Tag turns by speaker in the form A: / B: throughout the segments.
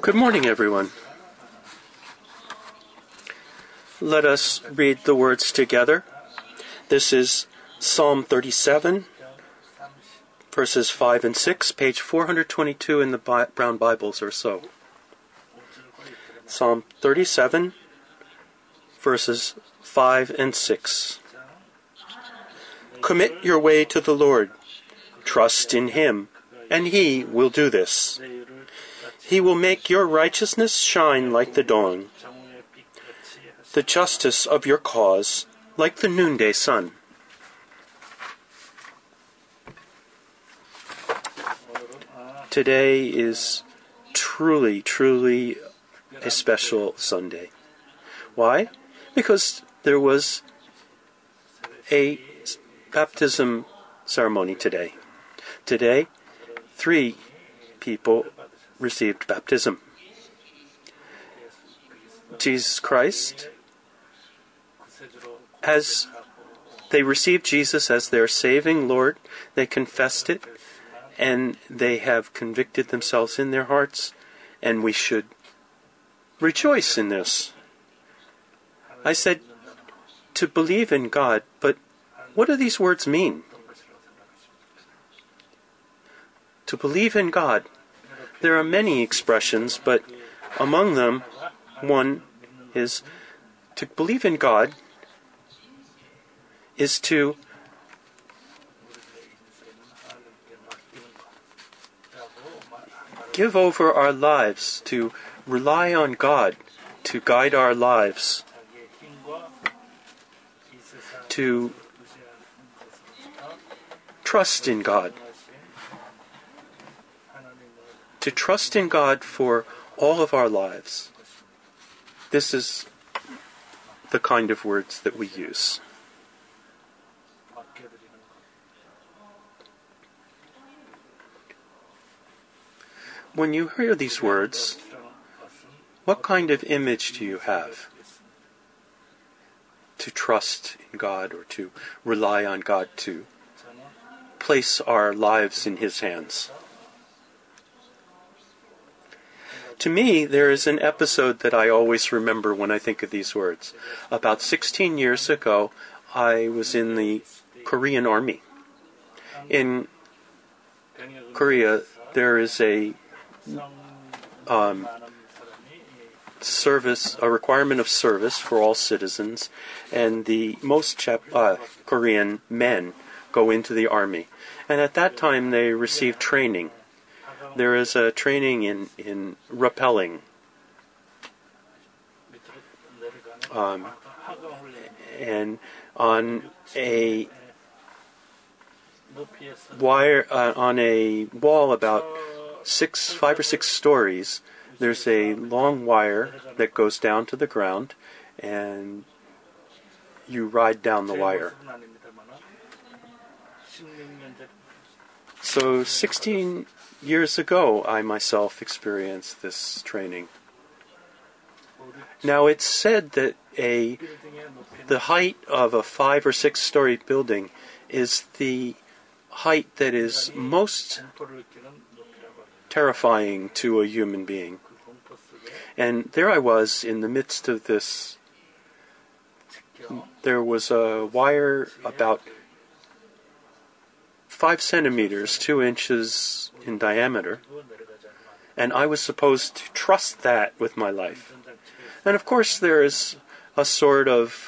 A: Good morning, everyone. Let us read the words together. This is Psalm 37, verses 5 and 6, page 422 in the Brown Bibles or so. Psalm 37, verses 5 and 6. Commit your way to the Lord. Trust in Him, and He will do this. He will make your righteousness shine like the dawn, the justice of your cause like the noonday sun. Today is truly a special Sunday. Why? Because there was a baptism ceremony today. Today, 3 people received baptism. Jesus Christ, as they received Jesus as their saving Lord, they confessed it, and they have convicted themselves in their hearts, and we should rejoice in this. I said to believe in God, but what do these words mean? To believe in God. There are many expressions, but among them, one is to believe in God is to give over our lives, to rely on God, to guide our lives, to trust in God. To trust in God for all of our lives. This is the kind of words that we use. When you hear these words, what kind of image do you have? To trust in God or to rely on God, to place our lives in His hands. To me, there is an episode that I always remember when I think of these words. About 16 years ago, I was in the Korean Army. In Korea, there is a requirement of service for all citizens, and the most Korean men go into the army. And at that time, they receive training. There is a training in rappelling. And on a wire, on a wall about 5 or 6 stories, there's a long wire that goes down to the ground, and you ride down the wire. So 16 years ago, I myself experienced this training. Now, it's said that the height of a 5 or 6 story building is the height that is most terrifying to a human being. And there I was in the midst of this. There was a wire about 5 centimeters, 2 inches in diameter, and I was supposed to trust that with my life. And of course there is a sort of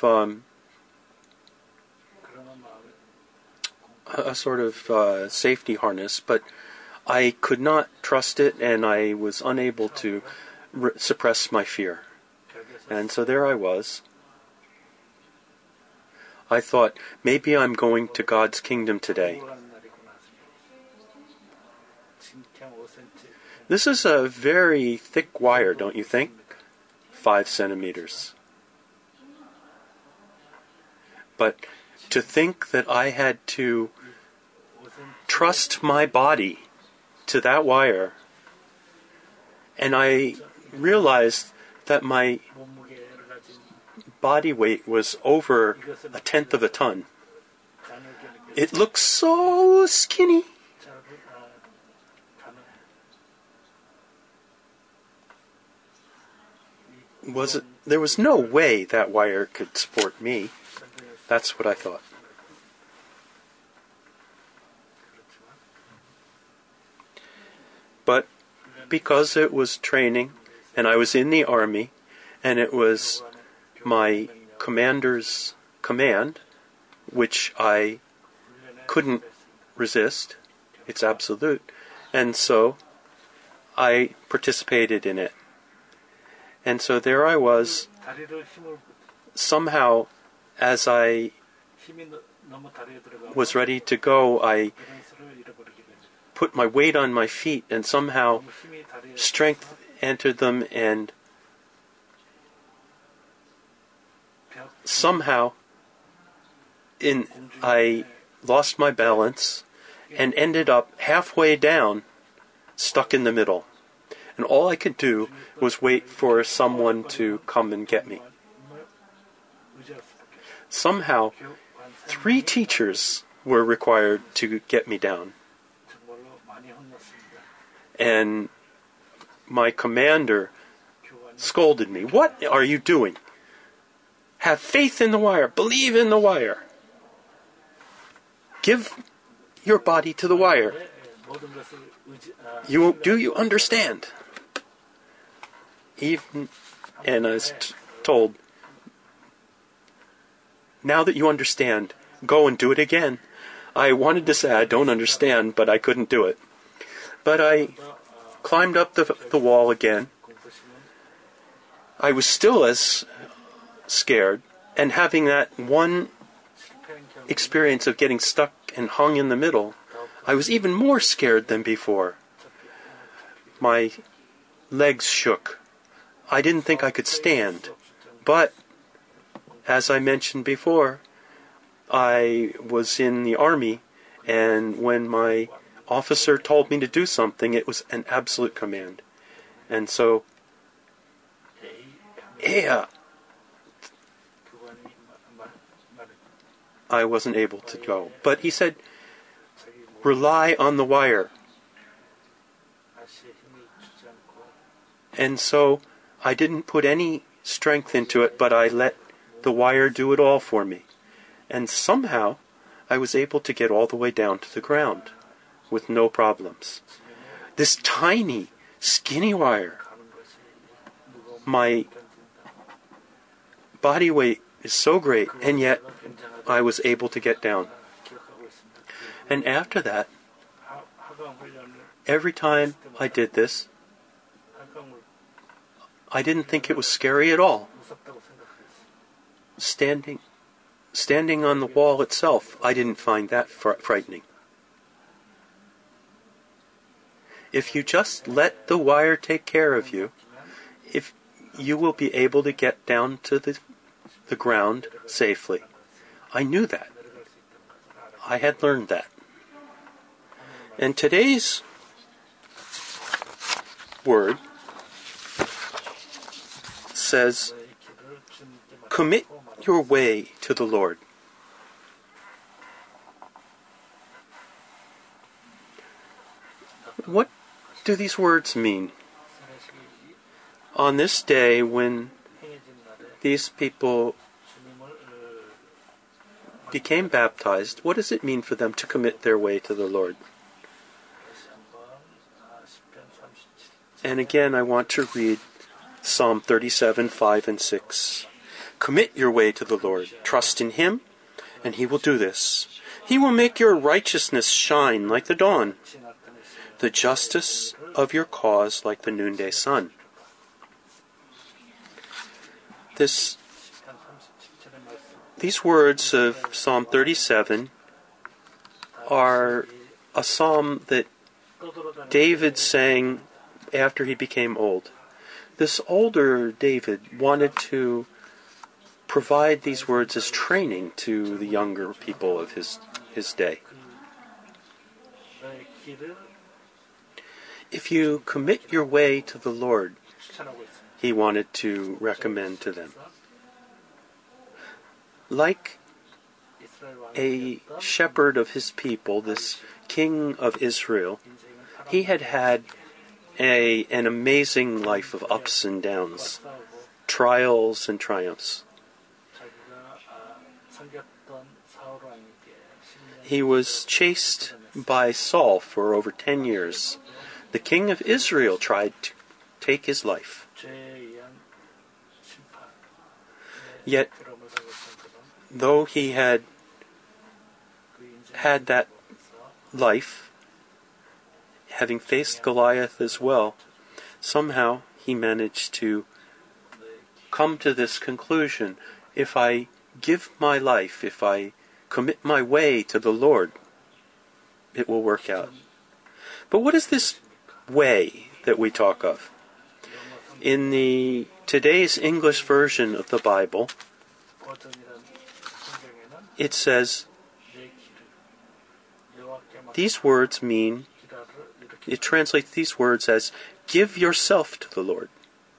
A: safety harness, but I could not trust it, and I was unable to suppress my fear. And so there I was. I thought, maybe I'm going to God's kingdom today. This is a very thick wire, don't you think? 5 centimeters. But to think that I had to trust my body to that wire, and I realized that my body weight was over 1/10 of a ton. It looked so skinny. there was no way that wire could support me. That's what I thought. But because it was training, and I was in the army, and it was my commander's command, which I couldn't resist, it's absolute, and so I participated in it. And so there I was, somehow, as I was ready to go, I put my weight on my feet, and somehow strength entered them, and somehow I lost my balance and ended up halfway down, stuck in the middle. And all I could do was wait for someone to come and get me. Somehow, 3 teachers were required to get me down. And my commander scolded me. "What are you doing? Have faith in the wire. Believe in the wire. Give your body to the wire. Do you understand?" And I was told, "Now that you understand, go and do it again." I wanted to say I don't understand, but I couldn't do it. But I climbed up the wall again. I was still as scared, and having that one experience of getting stuck and hung in the middle, I was even more scared than before. My legs shook. I didn't think I could stand. But, as I mentioned before, I was in the army, and when my officer told me to do something, it was an absolute command. And so, I wasn't able to go. But he said, "Rely on the wire." And so I didn't put any strength into it, but I let the wire do it all for me. And somehow I was able to get all the way down to the ground with no problems. This tiny, skinny wire, my body weight is so great, and yet I was able to get down. And after that, every time I did this, I didn't think it was scary at all. Standing on the wall itself, I didn't find that frightening. If you just let the wire take care of you, if you will be able to get down to the ground safely. I knew that. I had learned that. And today's word says, "Commit your way to the Lord." What do these words mean? On this day when these people became baptized, what does it mean for them to commit their way to the Lord? And again, I want to read Psalm 37, 5 and 6. "Commit your way to the Lord. Trust in Him, and He will do this. He will make your righteousness shine like the dawn, the justice of your cause like the noonday sun." These words of Psalm 37 are a psalm that David sang after he became old. This older David wanted to provide these words as training to the younger people of his day. If you commit your way to the Lord, he wanted to recommend to them. Like a shepherd of his people, this king of Israel, he had had an amazing life of ups and downs. trials and triumphs. He was chased by Saul for over 10 years. The king of Israel tried to take his life. Yet, though he had that life, having faced Goliath as well, somehow he managed to come to this conclusion: if I give my life, if I commit my way to the Lord, it will work out. But what is this way that we talk of? In today's English version of the Bible, it says, these words mean, it translates these words as, give yourself to the Lord.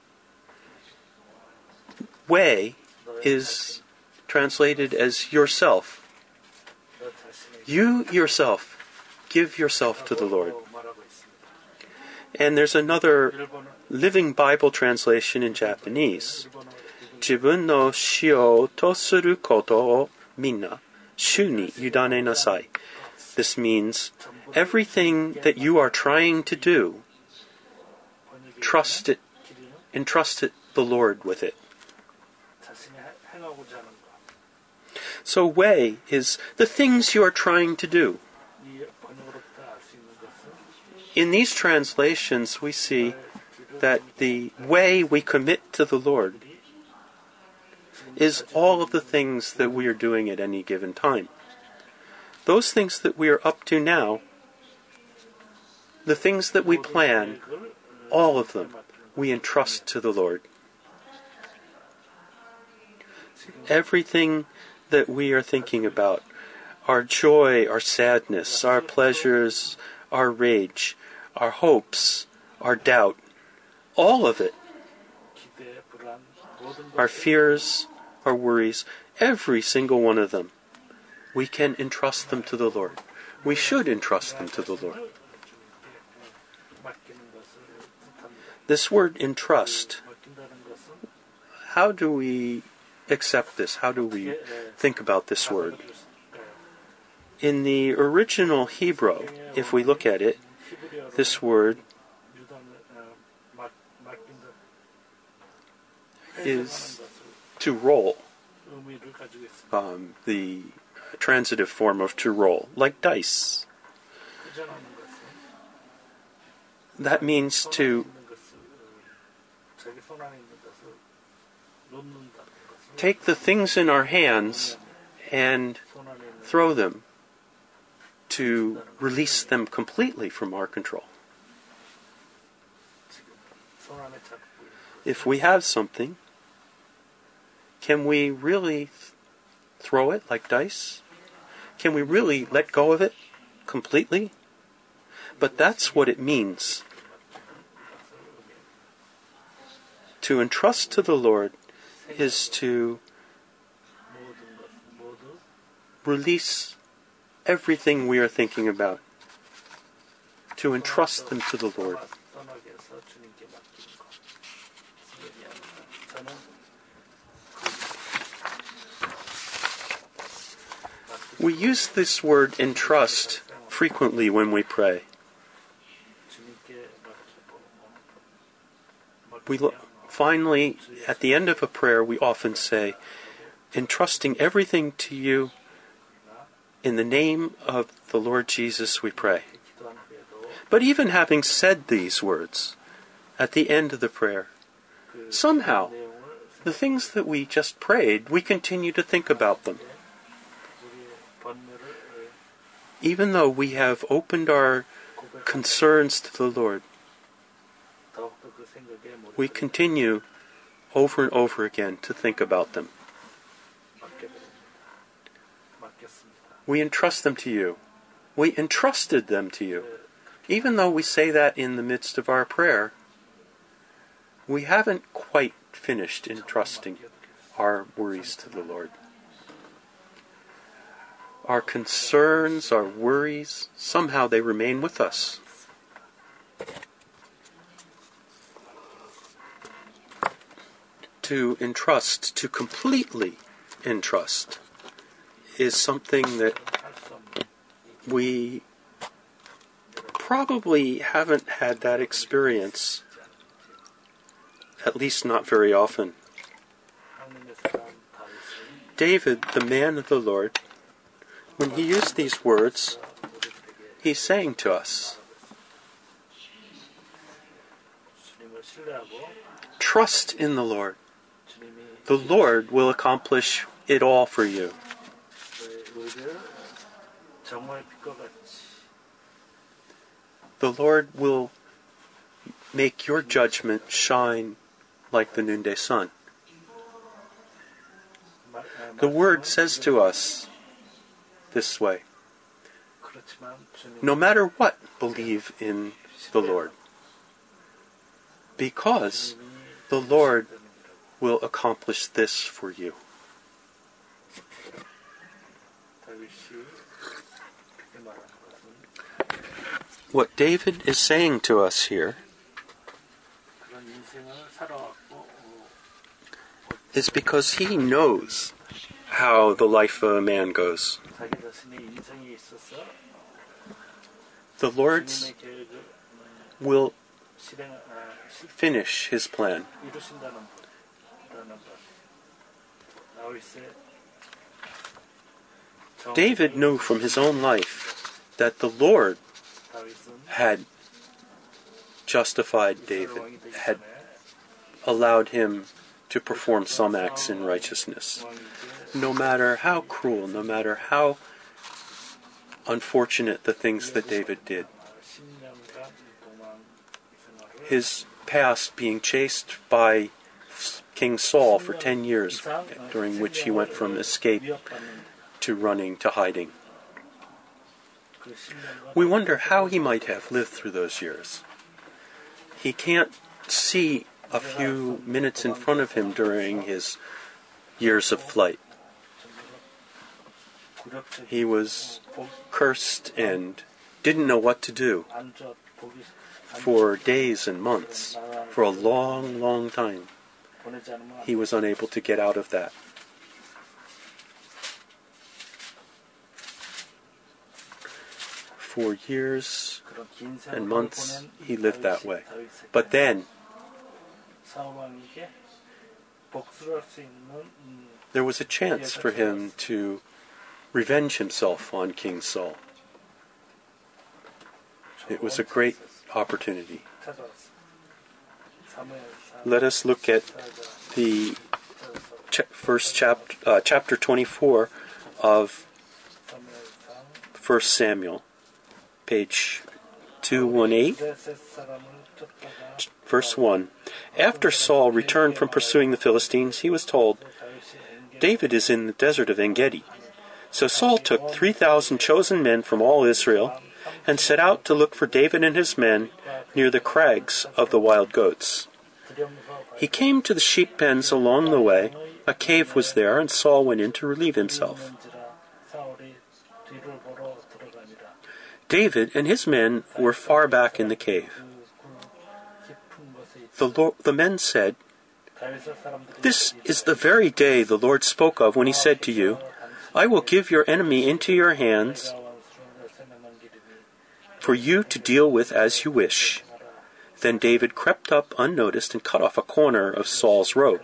A: Way is translated as yourself. You yourself, give yourself to the Lord. And there's another Living Bible translation in Japanese. 自分のしようとすることをみんな主に委ねなさい. This means everything that you are trying to do, entrust the Lord with it. So way is the things you are trying to do. In these translations, we see that the way we commit to the Lord is all of the things that we are doing at any given time. Those things that we are up to now, the things that we plan, all of them, we entrust to the Lord. Everything that we are thinking about, our joy, our sadness, our pleasures, our rage, our hopes, our doubt, all of it, our fears, our worries, every single one of them, we can entrust them to the Lord. We should entrust them to the Lord. This word entrust, how do we accept this? How do we think about this word? In the original Hebrew, if we look at it, this word is to roll. The transitive form of to roll, like dice. That means to take the things in our hands and throw them, to release them completely from our control. If we have something, can we really throw it like dice? Can we really let go of it completely? But that's what it means. To entrust to the Lord is to release everything we are thinking about, to entrust them to the Lord. We use this word entrust frequently when we pray. Finally, at the end of a prayer, we often say, entrusting everything to you, in the name of the Lord Jesus we pray. But even having said these words at the end of the prayer, somehow, the things that we just prayed, we continue to think about them. Even though we have opened our concerns to the Lord, we continue over and over again to think about them. We entrust them to you. We entrusted them to you. Even though we say that in the midst of our prayer, we haven't quite finished entrusting our worries to the Lord. Our concerns, our worries, somehow they remain with us. to entrust, to completely entrust, is something that we probably haven't had that experience, at least not very often. David, the man of the Lord, when he used these words, he's saying to us, trust in the Lord. The Lord will accomplish it all for you. The Lord will make your judgment shine like the noonday sun. The Word says to us this way, no matter what, believe in the Lord, because the Lord will accomplish this for you. What David is saying to us here is because he knows how the life of a man goes. The Lord will finish his plan. David knew from his own life that the Lord had justified David, had allowed him to perform some acts in righteousness. No matter how cruel, no matter how unfortunate the things that David did. His past being chased by King Saul for 10 years, during which he went from escape to running to hiding. We wonder how he might have lived through those years. He can't see a few minutes in front of him during his years of flight. He was cursed and didn't know what to do for days and months, for a long, long time. He was unable to get out of that. For years and months, he lived that way. But then, there was a chance for him to revenge himself on King Saul. It was a great opportunity. Let us look at the first chapter 24 of 1 Samuel, page 218, verse 1. After Saul returned from pursuing the Philistines, he was told, David is in the desert of En-Gedi. So Saul took 3,000 chosen men from all Israel and set out to look for David and his men near the crags of the wild goats. He came to the sheep pens along the way. A cave was there, and Saul went in to relieve himself. David and his men were far back in the cave. The men said, This is the very day the Lord spoke of when he said to you, I will give your enemy into your hands for you to deal with as you wish. Then David crept up unnoticed and cut off a corner of Saul's robe.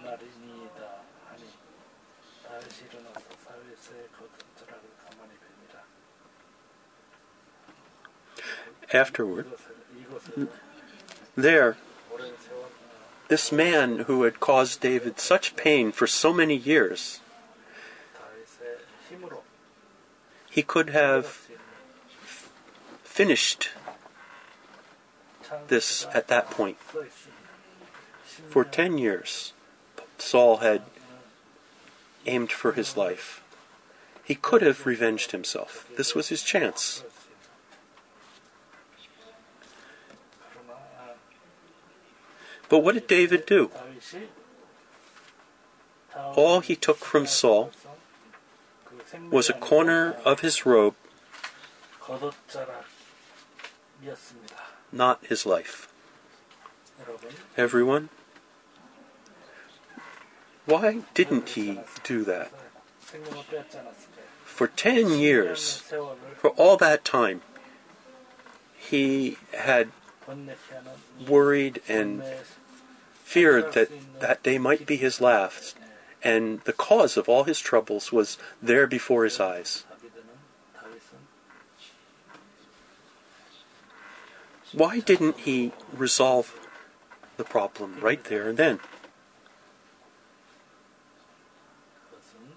A: Afterward, this man who had caused David such pain for so many years, he could have finished this at that point. For 10 years, Saul had aimed for his life. He could have revenged himself. This was his chance. But what did David do? All he took from Saul was a corner of his robe, not his life. Everyone, Why didn't he do that?
B: 생명을 빼앗지 않았을까요?
A: For 10 years,
B: 세월을
A: for all that time, he had
B: 번뇌케 하는 이
A: worried and
B: 번뇌의
A: feared that that day might be his last, and the cause of all his troubles was there before his eyes.
B: 다윗은
A: Why didn't he resolve the problem right there and then?
B: 그것은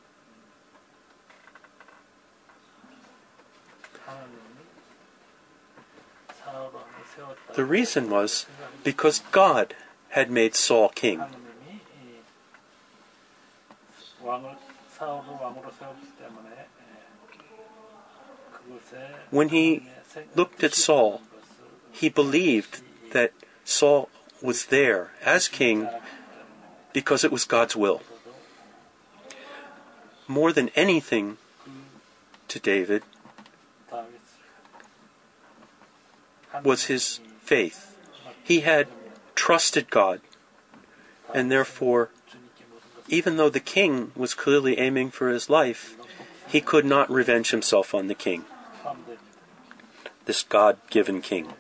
B: 하나님이 사울 왕을 세웠다.
A: The reason was because God had made Saul king.
B: 하나님이 이 왕을 사울을 왕으로 세웠기 때문에 그것에
A: When he looked at Saul, he believed that Saul was there as king because it was God's will. More than anything to David was his faith. He had trusted God, and therefore, even though the king was clearly aiming for his life, he could not revenge himself on the king, this God-given king.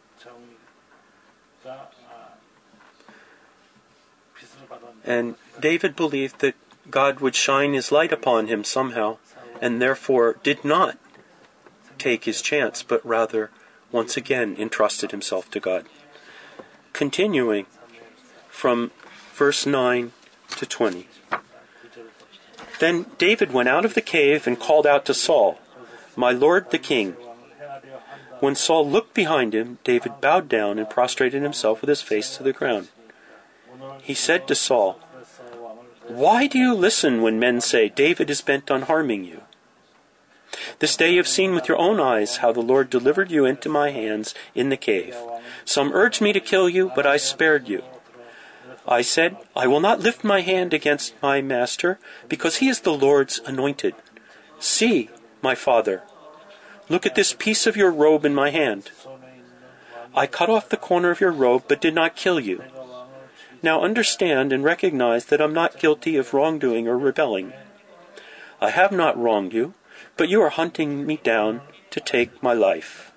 A: And David believed that God would shine his light upon him somehow, and therefore did not take his chance, but rather once again entrusted himself to God. Continuing from verse 9 to 20. Then David went out of the cave and called out to Saul, "My lord the king." When Saul looked behind him, David bowed down and prostrated himself with his face to the ground. He said to Saul, "Why do you listen when men say, 'David is bent on harming you'? This day you have seen with your own eyes how the Lord delivered you into my hands in the cave. Some urged me to kill you, but I spared you. I said, 'I will not lift my hand against my master, because he is the Lord's anointed.' See, my father, look at this piece of your robe in my hand. I cut off the corner of your robe, but did not kill you. Now understand and recognize that I'm not guilty of wrongdoing or rebelling. I have not wronged you, but you are hunting me down to take my life."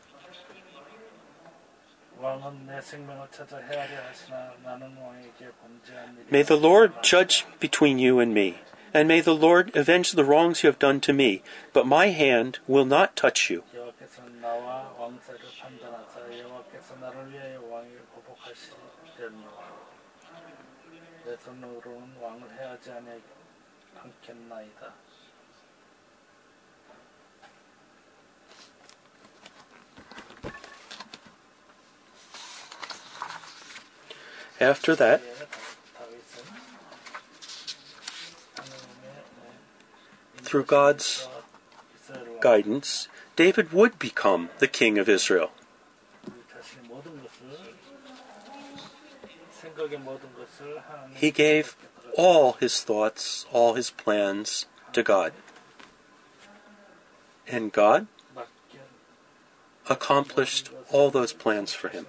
A: May the Lord judge between you and me, and may the Lord avenge the wrongs you have done to me, but my hand will not touch you. After that, through God's guidance, David would become the king of Israel. He gave all his thoughts, all his plans to God. And God accomplished all those plans for him.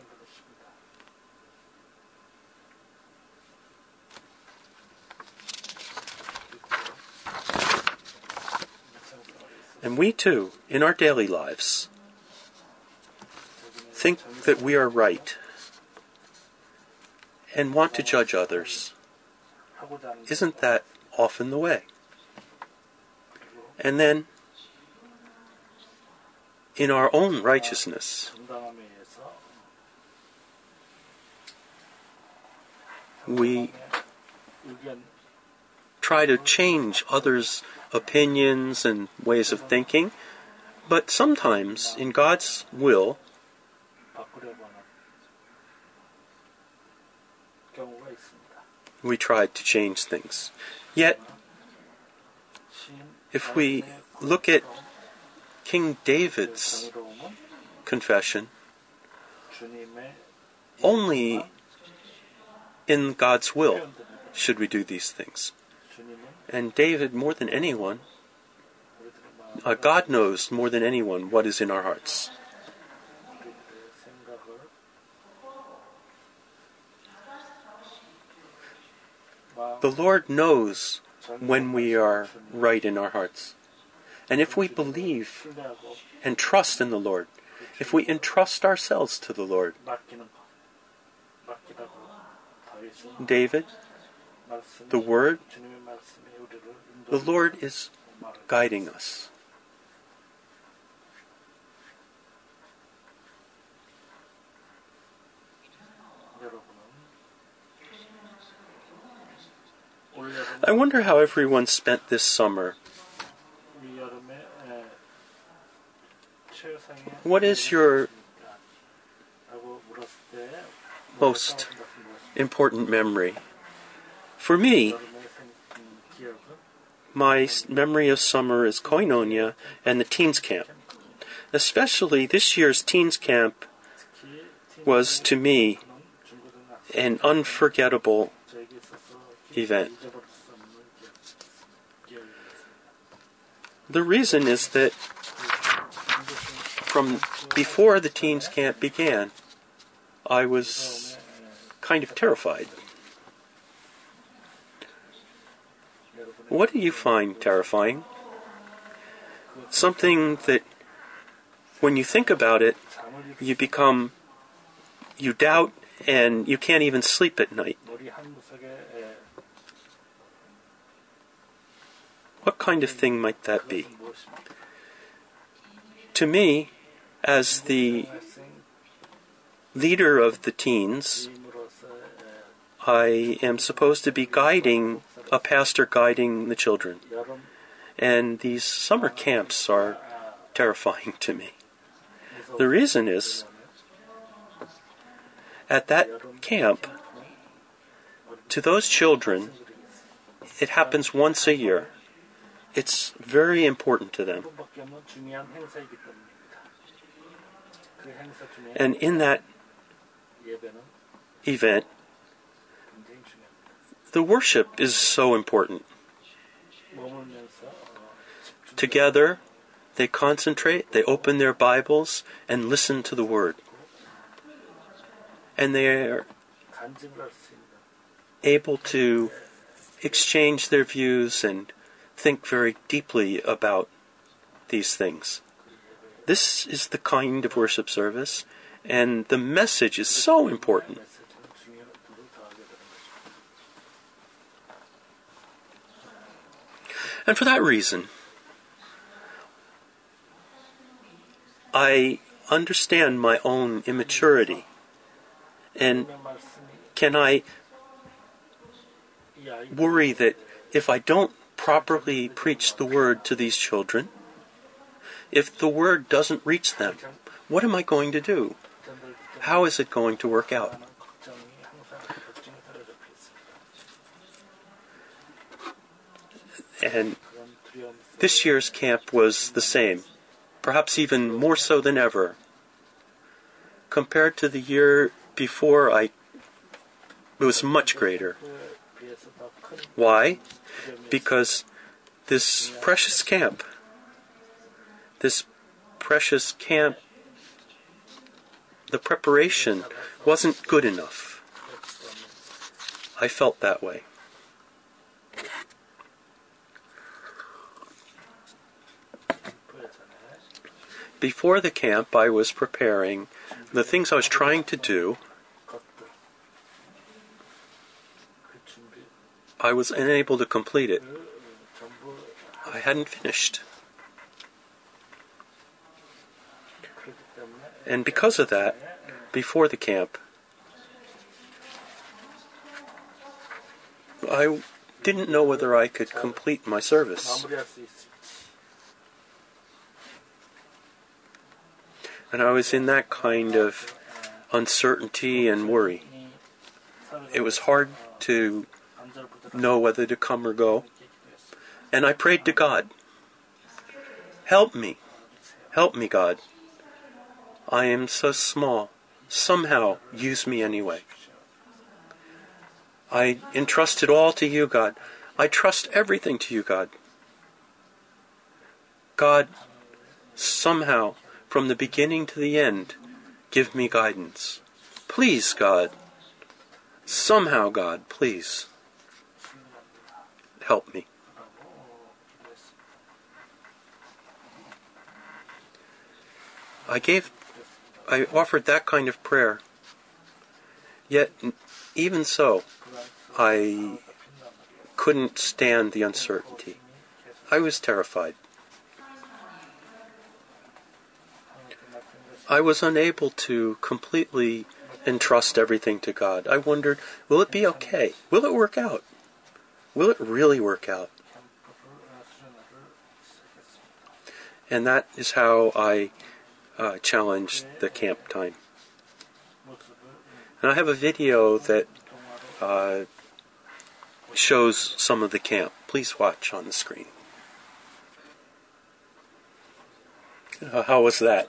A: And we too, in our daily lives, think that we are right and want to judge others. Isn't that often the way? And then, in our own righteousness, we try to change others' opinions and ways of thinking, but sometimes, in God's will, we tried to change things. Yet, if we look at King David's confession, only in God's will should we do these things. And David, more than anyone, God knows more than anyone what is in our hearts. The Lord knows when we are right in our hearts. And if we believe
B: 신뢰하고
A: and trust in the Lord, if we entrust ourselves to the Lord,
B: 맡기는 것, 맡기다고 다윗은
A: David,
B: 말씀이
A: the Word,
B: 주님의 말씀이 우리를
A: the
B: 인도하는
A: Lord is
B: 말을
A: guiding us.
B: 여러분은 올 여름
A: I wonder how everyone spent this summer.
B: 이 여름에 최상의
A: What is your
B: 라고 물었을 때
A: most important memory? For me,
B: 여름의 기억은
A: my memory of summer is Koinonia and the teens camp. Especially this year's teens camp
B: 특히
A: was to me
B: 중고등학생
A: an unforgettable
B: 저에게 있어서
A: event.
B: 잊어버릴 수 없는 기억이 있습니다.
A: The reason is that from before the teens camp began, I was kind of terrified. What do you find terrifying? Something that when you think about it, you doubt and you can't even sleep at night.
B: 머리 한 구석에
A: What kind of thing might that be?
B: 그것은 무엇입니까?
A: To me, as the leader of the teens,
B: 주임으로서
A: I am supposed to be guiding a pastor guiding the children.
B: 여름
A: And these summer camps are terrifying to me. The reason is, at that camp, to those children, it happens once a year. It's very important to them.
B: 밖에 없는 중요한 행사이기 때문입니다. 그 행사 중에
A: And in that
B: 예배는
A: event,
B: 굉장히 중요합니다.
A: the worship is so important.
B: 머물면서 집중
A: Together, they concentrate, they open their Bibles, and listen to the Word. And they are
B: 간증을 할 수 있는
A: able to exchange their views and think very deeply about these things. This is the kind of worship service, and the message is so important.
B: 메시지는 중요한 부를 더하게 되는 것입니다.
A: And for that reason, I understand my own immaturity. And
B: 주님의 말씀이
A: can I
B: 이 아이들
A: worry that if I don't properly preach the Word to these children, if the Word doesn't reach them, what am I going to do? How is it going to work out?
B: 하는 걱정이 항상 걱정이 사로잡혀 있습니다.
A: And
B: 그런 두려움
A: this year's camp was the same, perhaps even more so than ever. Compared to the year before, it was much greater.
B: 비해서 더 큰
A: Why?
B: 두려움이
A: Because this precious camp, the preparation wasn't good enough. I felt that way. Before the camp, I was preparing the things I was trying to do.
B: 것들 그 준비를
A: I was unable to complete it.
B: 전부
A: I hadn't finished.
B: 그렇기 때문에
A: And because of that, before the camp, I didn't know whether I could complete my service.
B: 마무리할 수 있을지
A: And I was in that kind of uncertainty and worry.
B: 이 서로
A: It was hard to
B: 안절부절
A: know whether to come or go.
B: 기도했습니다.
A: And I prayed to God, help me, God. I am so small. Somehow use me anyway. I entrust it all to you, God. I trust everything to you, God. God, somehow, from the beginning to the end, give me guidance. Please, God. Somehow, God, please. help me. I offered that kind of prayer, yet even so, I couldn't stand the uncertainty. I was terrified. I was unable to completely entrust everything to God. I wondered, will it be okay? Will it work out? Will it really work out? And that is how I challenged the camp time. And I have a video that shows some of the camp. Please watch on the screen. How was that?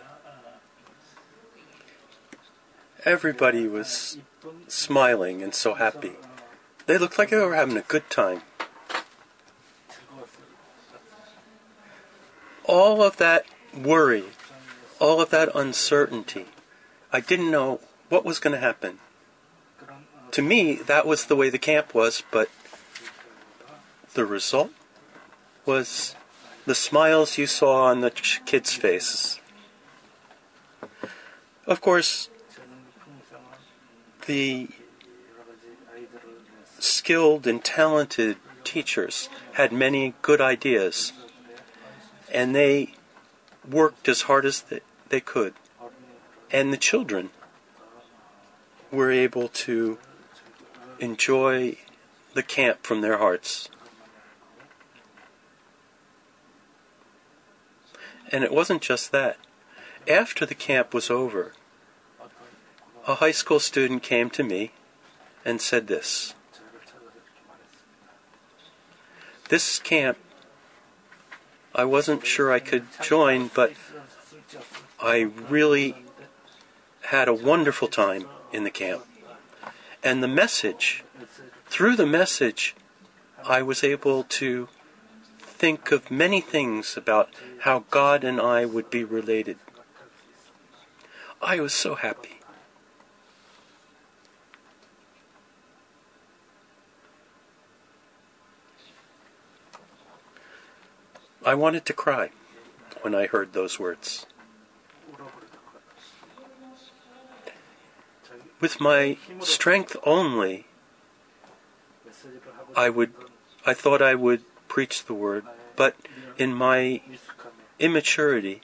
A: Everybody was smiling and so happy. They looked like they were having a good time. All of that worry, all of that uncertainty, I didn't know what was going to happen. To me, that was the way the camp was, but the result was the smiles you saw on the kids' faces. Of course, the skilled and talented teachers had many good ideas, and they worked as hard as they could. And the children were able to enjoy the camp from their hearts. And it wasn't just that. After the camp was over, a high school student came to me and said this: "This camp, I wasn't sure I could join, but I really had a wonderful time in the camp. And the message, through the message, I was able to think of many things about how God and I would be related. I was so happy." I wanted to cry when I heard those words. With my strength only, I thought I would preach the word, but in my immaturity,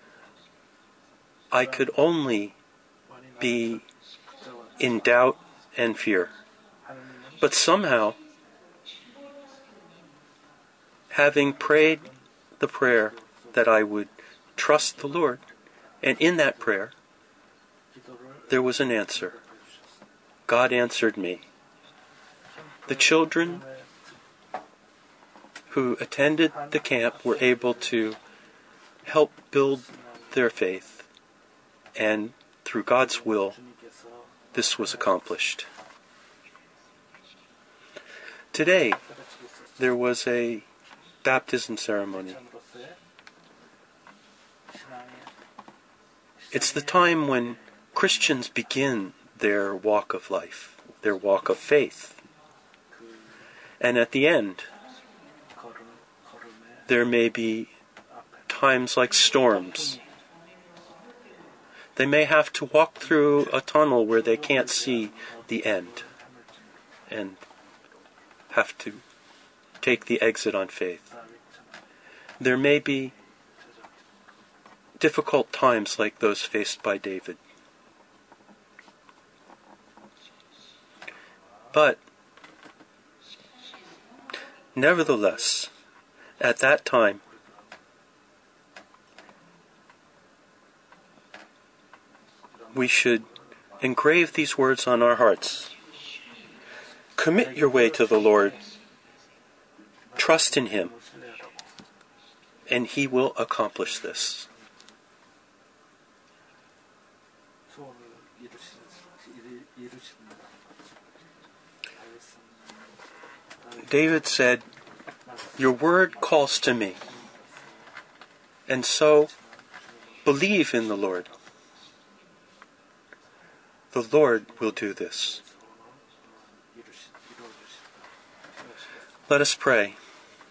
A: I could only be in doubt and fear. But somehow, having prayed the prayer that I would trust the Lord, and in that prayer, there was an answer. God answered me. The children who attended the camp were able to help build their faith, and through God's will, this was accomplished. Today, there was a baptism ceremony. It's the time when Christians begin their walk of life, their walk of faith. And at the end, there may be times like storms. They may have to walk through a tunnel where they can't see the end and have to take the exit on faith. There may be difficult times like those faced by David. But, nevertheless, at that time, we should engrave these words on our hearts. Commit your way to the Lord. Trust in Him, and He will accomplish this. David said, "Your word calls to me, and so believe in the Lord. The Lord will do this." Let us pray.